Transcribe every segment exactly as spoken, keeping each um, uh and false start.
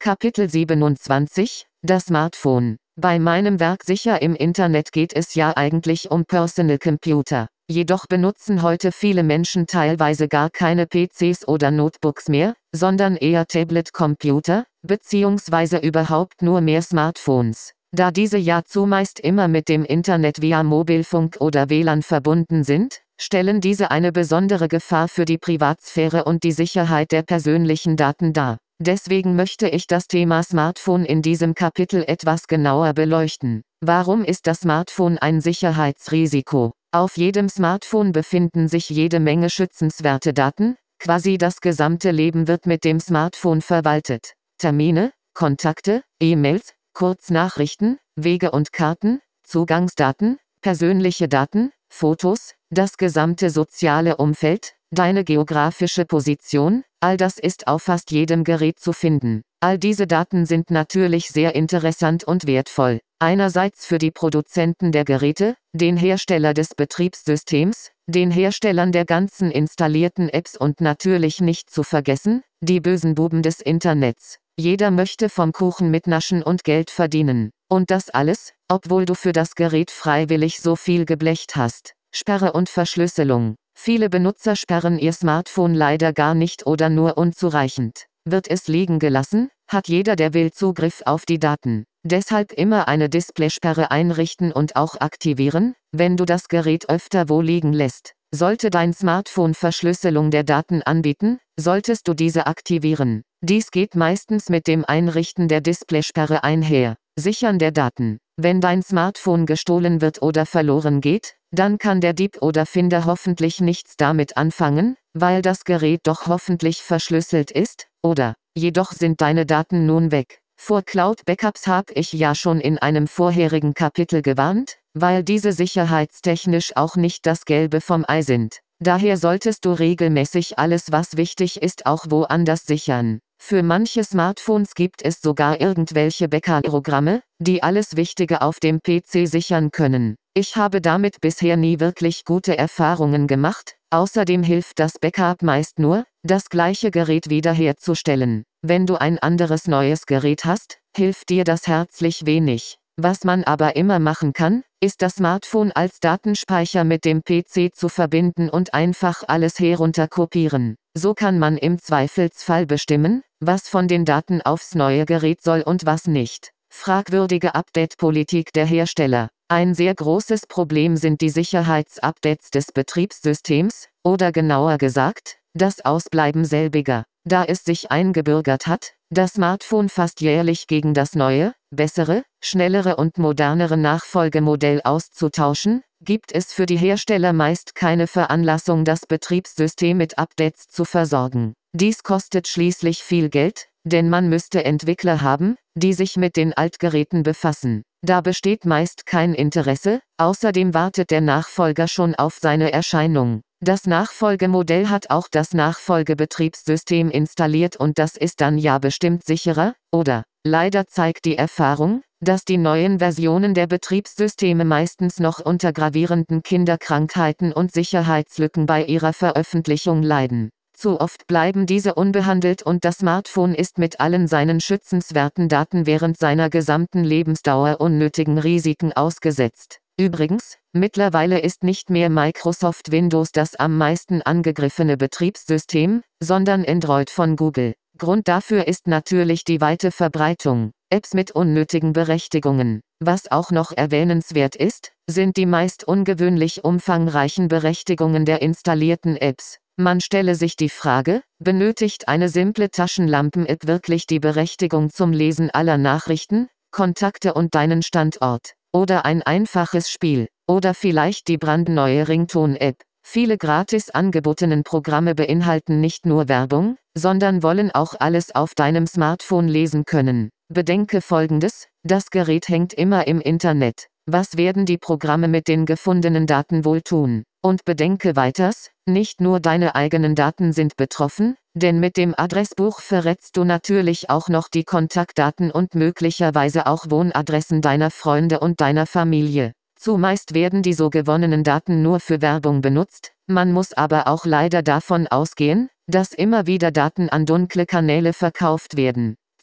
Kapitel siebenundzwanzig – Das Smartphone. Bei meinem Werk Sicher im Internet geht es ja eigentlich um Personal Computer. Jedoch benutzen heute viele Menschen teilweise gar keine P Cs oder Notebooks mehr, sondern eher Tablet-Computer, beziehungsweise überhaupt nur mehr Smartphones. Da diese ja zumeist immer mit dem Internet via Mobilfunk oder W L A N verbunden sind, stellen diese eine besondere Gefahr für die Privatsphäre und die Sicherheit der persönlichen Daten dar. Deswegen möchte ich das Thema Smartphone in diesem Kapitel etwas genauer beleuchten. Warum ist das Smartphone ein Sicherheitsrisiko? Auf jedem Smartphone befinden sich jede Menge schützenswerte Daten, quasi das gesamte Leben wird mit dem Smartphone verwaltet. Termine, Kontakte, E-Mails, Kurznachrichten, Wege und Karten, Zugangsdaten, persönliche Daten, Fotos, das gesamte soziale Umfeld, deine geografische Position, all das ist auf fast jedem Gerät zu finden. All diese Daten sind natürlich sehr interessant und wertvoll. Einerseits für die Produzenten der Geräte, den Hersteller des Betriebssystems, den Herstellern der ganzen installierten Apps und natürlich nicht zu vergessen, die bösen Buben des Internets. Jeder möchte vom Kuchen mitnaschen und Geld verdienen. Und das alles, obwohl du für das Gerät freiwillig so viel geblecht hast. Sperre und Verschlüsselung. Viele Benutzer sperren ihr Smartphone leider gar nicht oder nur unzureichend. Wird es liegen gelassen, hat jeder, der will, Zugriff auf die Daten. Deshalb immer eine Displaysperre einrichten und auch aktivieren, wenn du das Gerät öfter wo liegen lässt. Sollte dein Smartphone Verschlüsselung der Daten anbieten, solltest du diese aktivieren. Dies geht meistens mit dem Einrichten der Displaysperre einher. Sichern der Daten. Wenn dein Smartphone gestohlen wird oder verloren geht, dann kann der Dieb oder Finder hoffentlich nichts damit anfangen, weil das Gerät doch hoffentlich verschlüsselt ist, oder? Jedoch sind deine Daten nun weg. Vor Cloud-Backups habe ich ja schon in einem vorherigen Kapitel gewarnt, weil diese sicherheitstechnisch auch nicht das Gelbe vom Ei sind. Daher solltest du regelmäßig alles, was wichtig ist, auch woanders sichern. Für manche Smartphones gibt es sogar irgendwelche Backup-Programme, die alles Wichtige auf dem P C sichern können. Ich habe damit bisher nie wirklich gute Erfahrungen gemacht, außerdem hilft das Backup meist nur, das gleiche Gerät wiederherzustellen. Wenn du ein anderes neues Gerät hast, hilft dir das herzlich wenig. Was man aber immer machen kann, ist das Smartphone als Datenspeicher mit dem P C zu verbinden und einfach alles herunterkopieren. So kann man im Zweifelsfall bestimmen, was von den Daten aufs neue Gerät soll und was nicht. Fragwürdige Update-Politik der Hersteller. Ein sehr großes Problem sind die Sicherheitsupdates des Betriebssystems, oder genauer gesagt, das Ausbleiben selbiger. Da es sich eingebürgert hat, das Smartphone fast jährlich gegen das neue, bessere, schnellere und modernere Nachfolgemodell auszutauschen, gibt es für die Hersteller meist keine Veranlassung, das Betriebssystem mit Updates zu versorgen. Dies kostet schließlich viel Geld, denn man müsste Entwickler haben, die sich mit den Altgeräten befassen. Da besteht meist kein Interesse, außerdem wartet der Nachfolger schon auf seine Erscheinung. Das Nachfolgemodell hat auch das Nachfolgebetriebssystem installiert und das ist dann ja bestimmt sicherer, oder? Leider zeigt die Erfahrung, dass die neuen Versionen der Betriebssysteme meistens noch unter gravierenden Kinderkrankheiten und Sicherheitslücken bei ihrer Veröffentlichung leiden. Zu oft bleiben diese unbehandelt und das Smartphone ist mit allen seinen schützenswerten Daten während seiner gesamten Lebensdauer unnötigen Risiken ausgesetzt. Übrigens, mittlerweile ist nicht mehr Microsoft Windows das am meisten angegriffene Betriebssystem, sondern Android von Google. Grund dafür ist natürlich die weite Verbreitung. Apps mit unnötigen Berechtigungen. Was auch noch erwähnenswert ist, sind die meist ungewöhnlich umfangreichen Berechtigungen der installierten Apps. Man stelle sich die Frage, benötigt eine simple Taschenlampen-App wirklich die Berechtigung zum Lesen aller Nachrichten, Kontakte und deinen Standort? Oder ein einfaches Spiel? Oder vielleicht die brandneue Ringtone-App? Viele gratis angebotenen Programme beinhalten nicht nur Werbung, sondern wollen auch alles auf deinem Smartphone lesen können. Bedenke Folgendes: Das Gerät hängt immer im Internet. Was werden die Programme mit den gefundenen Daten wohl tun? Und bedenke weiters, nicht nur deine eigenen Daten sind betroffen, denn mit dem Adressbuch verrätst du natürlich auch noch die Kontaktdaten und möglicherweise auch Wohnadressen deiner Freunde und deiner Familie. Zumeist werden die so gewonnenen Daten nur für Werbung benutzt, man muss aber auch leider davon ausgehen, dass immer wieder Daten an dunkle Kanäle verkauft werden.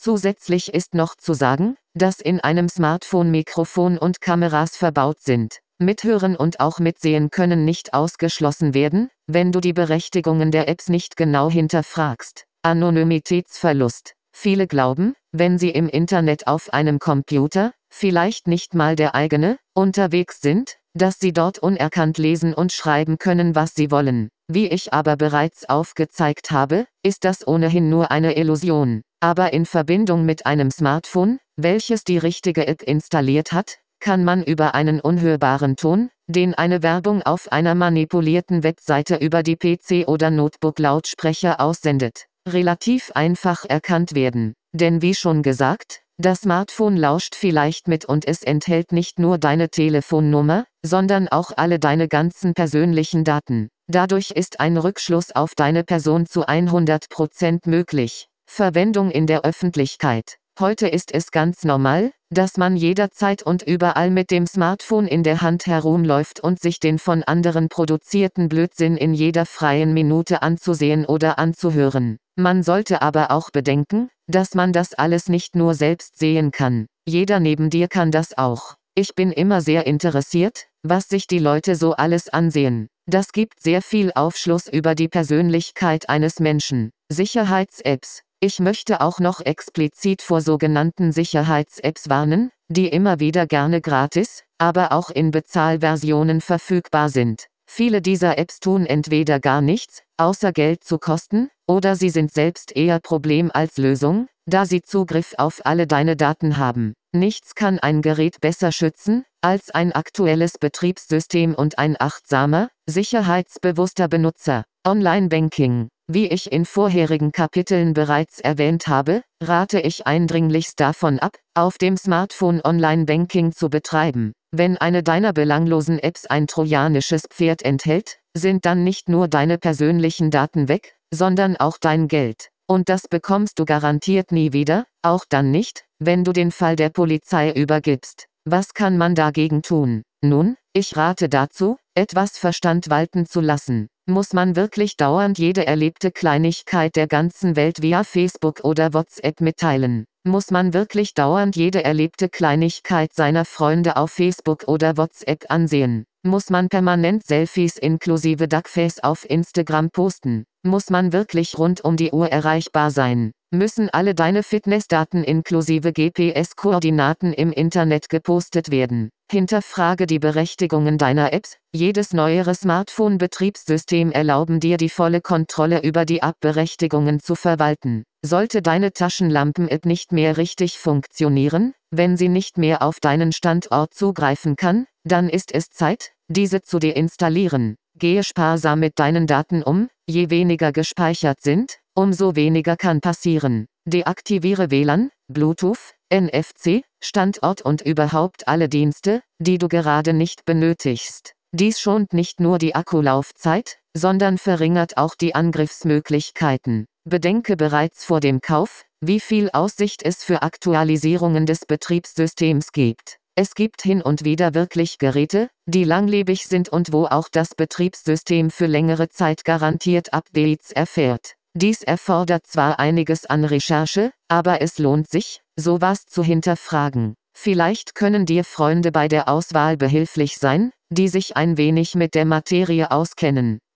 Zusätzlich ist noch zu sagen, dass in einem Smartphone Mikrofon und Kameras verbaut sind. Mithören und auch Mitsehen können nicht ausgeschlossen werden, wenn du die Berechtigungen der Apps nicht genau hinterfragst. Anonymitätsverlust. Viele glauben, wenn sie im Internet auf einem Computer, vielleicht nicht mal der eigene, unterwegs sind, dass sie dort unerkannt lesen und schreiben können, was sie wollen. Wie ich aber bereits aufgezeigt habe, ist das ohnehin nur eine Illusion. Aber in Verbindung mit einem Smartphone, welches die richtige App installiert hat, kann man über einen unhörbaren Ton, den eine Werbung auf einer manipulierten Webseite über die P C- oder Notebook-Lautsprecher aussendet, relativ einfach erkannt werden. Denn wie schon gesagt, das Smartphone lauscht vielleicht mit und es enthält nicht nur deine Telefonnummer, sondern auch alle deine ganzen persönlichen Daten. Dadurch ist ein Rückschluss auf deine Person zu hundert Prozent möglich. Verwendung in der Öffentlichkeit. Heute ist es ganz normal, dass man jederzeit und überall mit dem Smartphone in der Hand herumläuft und sich den von anderen produzierten Blödsinn in jeder freien Minute anzusehen oder anzuhören. Man sollte aber auch bedenken, dass man das alles nicht nur selbst sehen kann. Jeder neben dir kann das auch. Ich bin immer sehr interessiert, was sich die Leute so alles ansehen. Das gibt sehr viel Aufschluss über die Persönlichkeit eines Menschen. Sicherheits-Apps. Ich möchte auch noch explizit vor sogenannten Sicherheits-Apps warnen, die immer wieder gerne gratis, aber auch in Bezahlversionen verfügbar sind. Viele dieser Apps tun entweder gar nichts, außer Geld zu kosten, oder sie sind selbst eher Problem als Lösung, da sie Zugriff auf alle deine Daten haben. Nichts kann ein Gerät besser schützen, als ein aktuelles Betriebssystem und ein achtsamer, sicherheitsbewusster Benutzer. Online-Banking. Wie ich in vorherigen Kapiteln bereits erwähnt habe, rate ich eindringlichst davon ab, auf dem Smartphone Online-Banking zu betreiben. Wenn eine deiner belanglosen Apps ein trojanisches Pferd enthält, sind dann nicht nur deine persönlichen Daten weg, sondern auch dein Geld. Und das bekommst du garantiert nie wieder, auch dann nicht, wenn du den Fall der Polizei übergibst. Was kann man dagegen tun? Nun, ich rate dazu, etwas Verstand walten zu lassen. Muss man wirklich dauernd jede erlebte Kleinigkeit der ganzen Welt via Facebook oder WhatsApp mitteilen? Muss man wirklich dauernd jede erlebte Kleinigkeit seiner Freunde auf Facebook oder WhatsApp ansehen? Muss man permanent Selfies inklusive Duckface auf Instagram posten? Muss man wirklich rund um die Uhr erreichbar sein? Müssen alle deine Fitnessdaten inklusive G P S-Koordinaten im Internet gepostet werden? Hinterfrage die Berechtigungen deiner Apps. Jedes neuere Smartphone-Betriebssystem erlauben dir die volle Kontrolle über die App-Berechtigungen zu verwalten. Sollte deine Taschenlampen-App nicht mehr richtig funktionieren, wenn sie nicht mehr auf deinen Standort zugreifen kann, dann ist es Zeit, diese zu deinstallieren. Gehe sparsam mit deinen Daten um, je weniger gespeichert sind, umso weniger kann passieren. Deaktiviere W L A N, Bluetooth, N F C, Standort und überhaupt alle Dienste, die du gerade nicht benötigst. Dies schont nicht nur die Akkulaufzeit, sondern verringert auch die Angriffsmöglichkeiten. Bedenke bereits vor dem Kauf, wie viel Aussicht es für Aktualisierungen des Betriebssystems gibt. Es gibt hin und wieder wirklich Geräte, die langlebig sind und wo auch das Betriebssystem für längere Zeit garantiert Updates erfährt. Dies erfordert zwar einiges an Recherche, aber es lohnt sich, sowas zu hinterfragen. Vielleicht können dir Freunde bei der Auswahl behilflich sein, die sich ein wenig mit der Materie auskennen.